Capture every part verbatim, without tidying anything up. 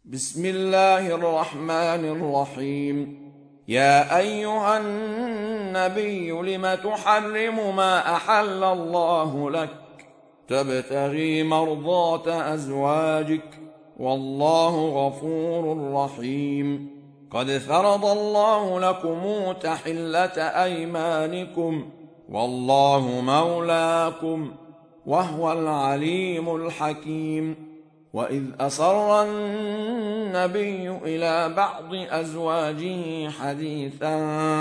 بسم الله الرحمن الرحيم. يا أيها النبي لم تحرم ما أحل الله لك تبتغي مرضات أزواجك والله غفور رحيم. قد فرض الله لكم تحلة أيمانكم والله مولاكم وهو العليم الحكيم. وإذ أسر النبي إلى بعض أزواجه حديثا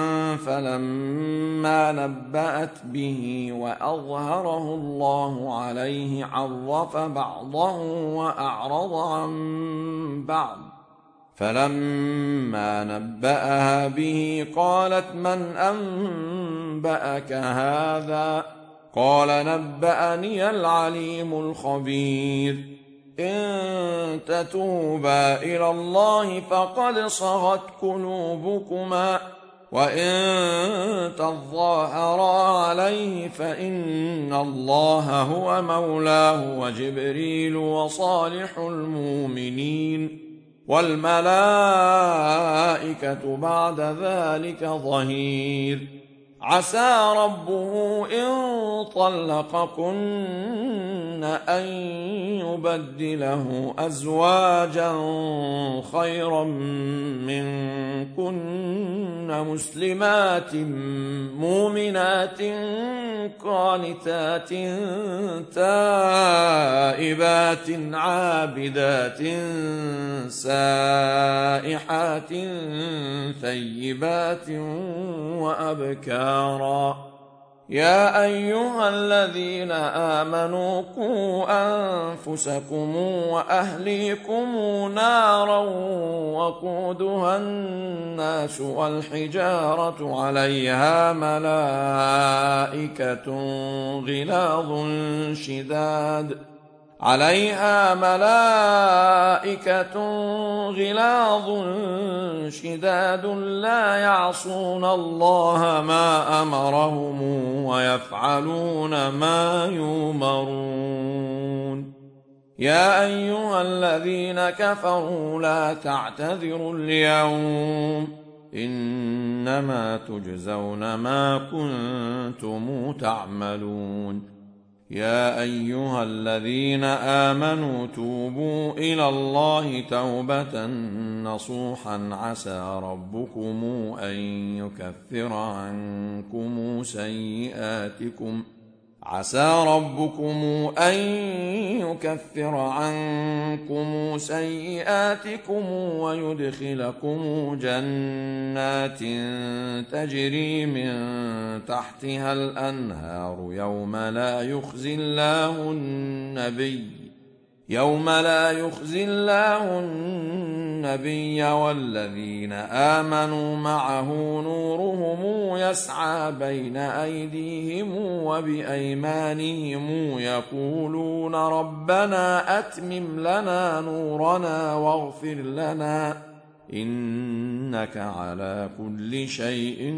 فلما نبأت به وأظهره الله عليه عرف بعضه وأعرض عن بعض، فلما نبأها به قالت من أنبأك هذا؟ قال نبأني العليم الخبير. إن تتوبا إلى الله فقد صغت قلوبكما وإن تظاهرا عليه فإن الله هو مولاه وجبريل وصالح المؤمنين والملائكة بعد ذلك ظهير. عسى ربه إن طلقكن أن يبدله أزواجا خيرا منكن مسلمات مؤمنات قانتات تائبات عابدات سائحات ثيبات وأبكارا. يا أيها الذين آمنوا قوا أنفسكم وأهليكم نارا وقودها الناس والحجارة عليها ملائكة غلاظ شداد عليها ملائكة غلاظ شداد لا يعصون الله ما أمرهم ويفعلون ما يؤمرون. يا أيها الذين كفروا لا تعتذروا اليوم إنما تجزون ما كنتم تعملون. يا أيها الذين آمنوا توبوا إلى الله توبة نصوحا عسى ربكم أن يكفر عنكم سيئاتكم عسى ربكم أن يكفر عنكم سيئاتكم ويدخلكم جنات تجري من تحتها الأنهار يوم لا يخزي الله النبي يوم لا يخزي الله النبي والذين آمنوا معه نورهم يسعى بين أيديهم وبأيمانهم يقولون ربنا أتمم لنا نورنا واغفر لنا إنك على كل شيء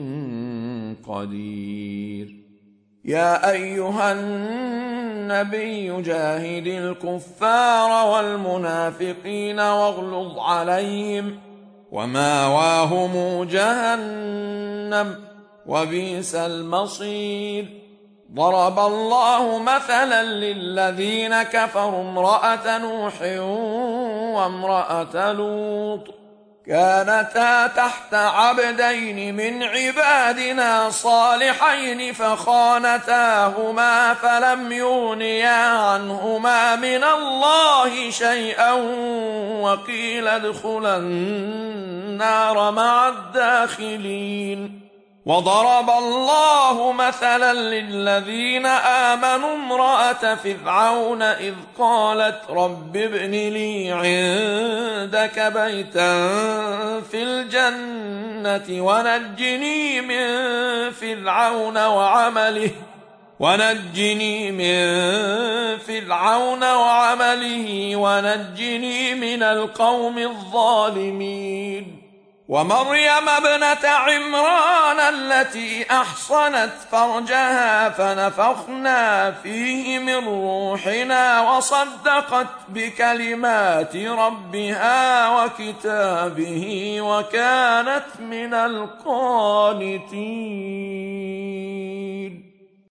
قدير. يا أيها النبي جاهد الكفار والمنافقين واغلظ عليهم وماواهم جهنم وبئس المصير. ضرب الله مثلا للذين كفروا امرأة نوح وامرأة لوط كانتا تحت عبدين من عبادنا صالحين فخانتاهما فلم يغنيا عنهما من الله شيئا وقيل ادخلا النار مع الداخلين. وضرب الله مثلا للذين آمنوا امرأة فرعون إذ قالت رب ابن لي عندك بيتا في الجنة ونجني من فرعون وعمله ونجني من فرعون وعمله ونجني من القوم الظالمين. ومريم ابنة عمران التي أحصنت فرجها فنفخنا فيه من روحنا وصدقت بكلمات ربها وكتابه وكانت من القانتين.